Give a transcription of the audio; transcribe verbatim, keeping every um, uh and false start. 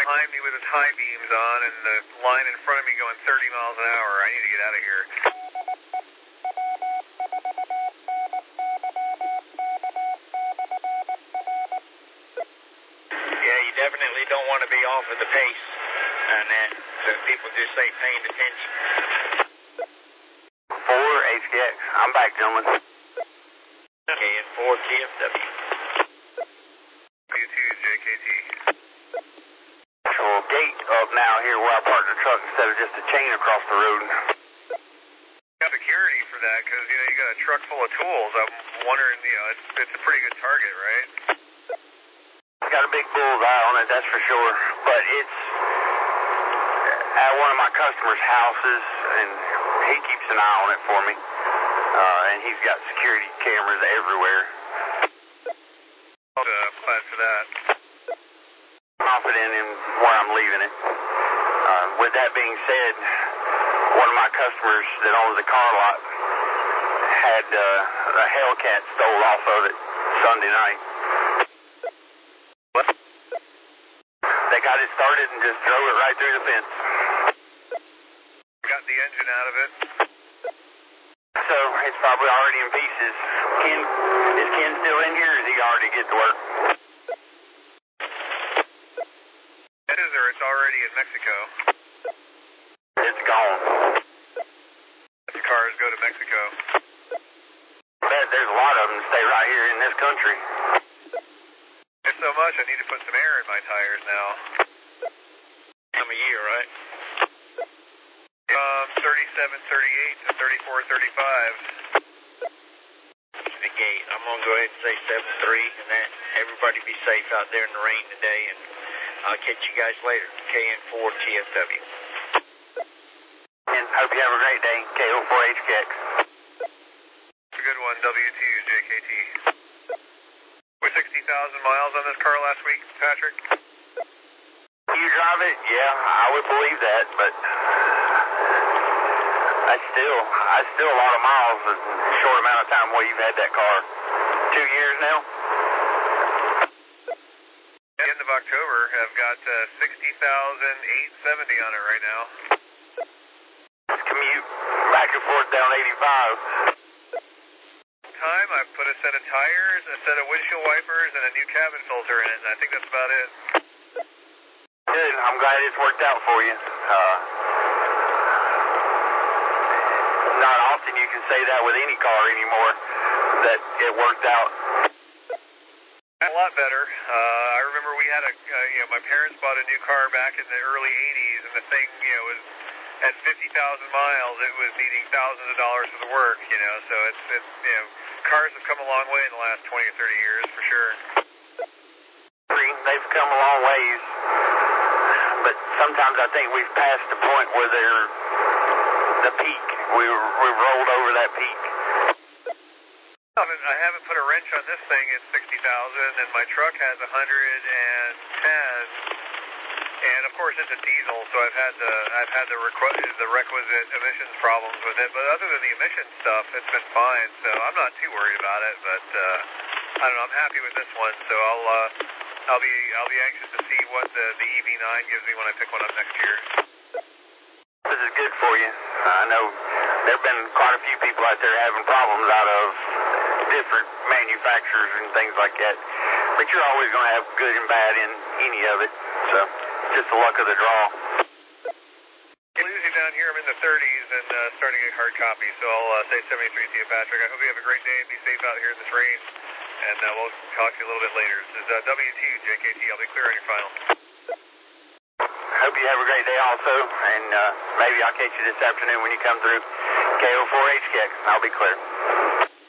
behind me with his high beams on and the line in front of me going thirty miles an hour. I need to get out of here. Yeah, you definitely don't want to be off of the pace and that, so people just say paying attention. four H K X, I'm back, gentlemen. K N four T F W. W two J K T. Actual gate up now here where I parked the truck instead of just a chain across the road. Got security for that because, you know, you got a truck full of tools. I'm wondering, you know, it's, it's a pretty good target, right? It's got a big bullseye on it, that's for sure. But it's at one of my customers' houses, and he keeps an eye on it for me. Uh, and he's got security cameras everywhere. I'll uh, apply for that. Confident in where I'm leaving it. Uh, with that being said, one of my customers that owns the car lot had uh, a Hellcat stole off of it Sunday night. What? They got it started and just drove it right through the fence. Got the engine out of it. So it's probably already in pieces. Ken, is Ken still in here, or is he already get to work? It is, or it's already in Mexico. It's gone. The cars go to Mexico. Bet there's a lot of them stay right here in this country. It's so much, I need to put some air in my tires now. Time of year, right? Um, thirty-seven, thirty-eight to thirty-four, thirty-five. The gate. I'm going to go ahead and say seven three, and that everybody be safe out there in the rain today, and I'll catch you guys later. K N four T F W. And hope you have a great day. K O four H K X. It's a good one, W two J K T. With sixty thousand miles on this car last week, Patrick? You drive it? Yeah, I would believe that, but that's still, that's still a lot of miles in a short amount of time while you've had that car. Two years now? At the end of October, I've got uh, sixty thousand eight hundred seventy on it right now. Commute back and forth down eighty-five. Time, I've put a set of tires, a set of windshield wipers, and a new cabin filter in it, and I think that's about it. Good. I'm glad it's worked out for you. Uh, not often you can say that with any car anymore, that it worked out. A lot better. Uh, I remember we had a, uh, you know, my parents bought a new car back in the early eighties, and the thing, you know, was at fifty thousand miles, it was needing thousands of dollars for the work, you know, so it's, it's, you know, cars have come a long way in the last twenty or thirty years, for sure. They've come a long ways, but sometimes I think we've passed the point where they're the peak. We, we've rolled over that peak. I haven't put a wrench on this thing at sixty thousand, and my truck has one hundred ten, and of course it's a diesel, so I've had the I've had the, requ the requisite emissions problems with it. But other than the emissions stuff, it's been fine. So I'm not too worried about it. But uh, I don't know. I'm happy with this one. So I'll uh, I'll be I'll be anxious to see what the the E V nine gives me when I pick one up next year. This is good for you. I know there have been quite a few people out there having problems out of different manufacturers and things like that. But you're always going to have good and bad in any of it. So, just the luck of the draw. Losing down here, I'm in the thirties and uh, starting to get hard copy. So I'll uh, say seventy-three to you, Patrick. I hope you have a great day and be safe out here in this rain. And uh, we'll talk to you a little bit later. This is uh, W two J K T. I'll be clear on your final. Hope you have a great day also, and uh, maybe I'll catch you this afternoon when you come through. K O four H K X, and I'll be clear.